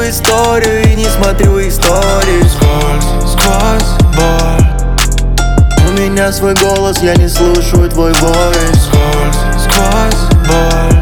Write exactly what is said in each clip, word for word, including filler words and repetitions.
пишу историю и не смотрю истории. Сквозь, сквозь боль. У меня свой голос, я не слушаю твой войс. Сквозь, сквозь боль.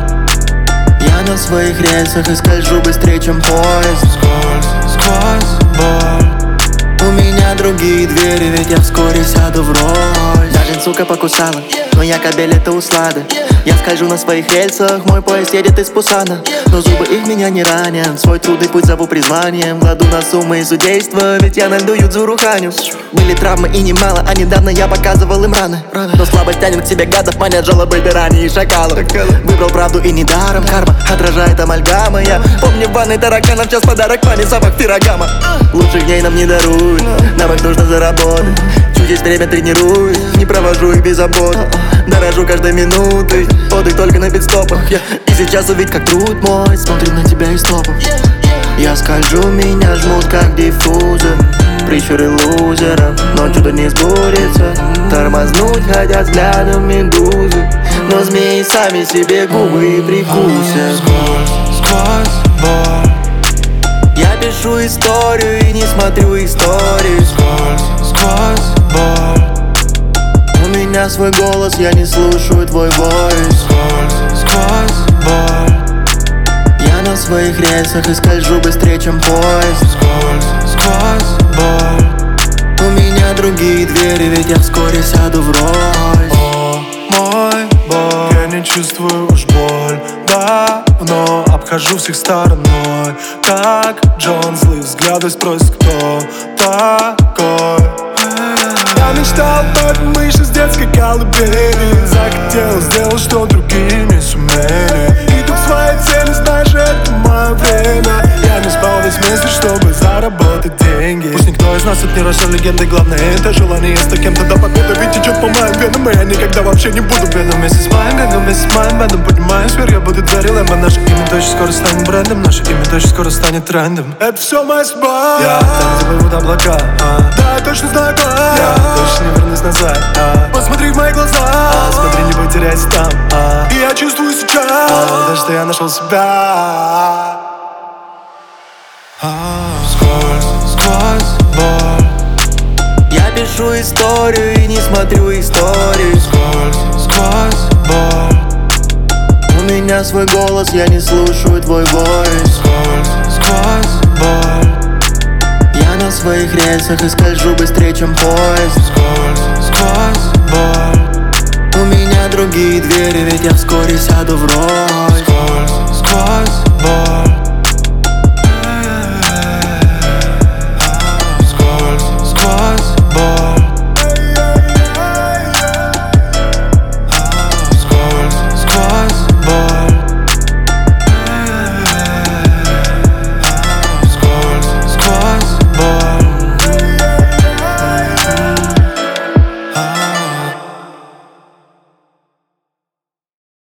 Я на своих рельсах и скольжу быстрее, чем поезд. Сквозь, сквозь боль. У меня другие двери, ведь я вскоре сяду в роль. Даже сука покусала, но я кобель, это услада. Я скольжу на своих рельсах, мой поезд едет из Пусана. Но зубы их меня не ранят, свой трудный путь зову призванием. Кладу на суммы и судейство, ведь я на льду юдзу храню. Были травмы и немало, а недавно я показывал им раны. Но слабость тянет к себе гадов, манят жалобы пираний и шакалов. Выбрал правду и недаром, карма отражает амальгама. Я помню в ванной тараканов, час подарок маме, запах пирогама. Лучших дней нам не даруют, нам их нужно заработать. Чуть время тренируюсь, не провожу их без забот. Дорожу каждой минутой, отдых только на пидстопах. yeah. И сейчас увидь, как труд мой смотрит на тебя из топов. Я скольжу, меня жмут как диффузор. Прищуры лузеров, но чудо не сбудется. Тормознуть хотят взглядом медузы, но змеи сами себе губы и прикусят. Сквозь, сквозь боль. Я пишу историю и не смотрю истории. Сквозь, сквозь боль. У меня свой голос, я не слушаю твой войс. Сквозь, сквозь боль. Я на своих рельсах и скольжу быстрее, чем поезд. Сквозь, сквозь боль. У меня другие двери, ведь я вскоре сяду в роль. О, мой бог, я не чувствую уж боль давно, обхожу всех стороной. Как Джон, злые взгляды спросят, кто такой. Я мечтал об мыши с детской колыбели. Захотел сделать, что другие не сумели. Иду к своей цели, знаешь, это мое время. Я не спал весь месяц, чтобы заработать деньги. Пусть никто из нас тут не росел легендой, главное это желание стать кем-то до победы. Ведь течет по моим венам, и я никогда вообще не буду бедным. Вместе с моим гангом, вместе с моим бэндом поднимаю сфер, я буду дверилем. А наше имя точно скоро станет брендом, наше имя точно скоро станет трендом. Это все моя судьба. Я там, где плывут облака, а. Да, я точно знаю как. Я точно не вернусь назад, а. Посмотри в мои глаза, а. Смотри, не потеряйся там, а. И я чувствую сейчас, а. Да, что я нашел себя. Сквозь, сквозь боль. Я пишу историю и не смотрю истории. Сквозь, сквозь боль. У меня свой голос, я не слушаю твой войс. Сквозь, сквозь боль. Я на своих рельсах и скольжу быстрее, чем поезд. Сквозь, сквозь боль. У меня другие двери, ведь я вскоре сяду в роль. Сквозь, сквозь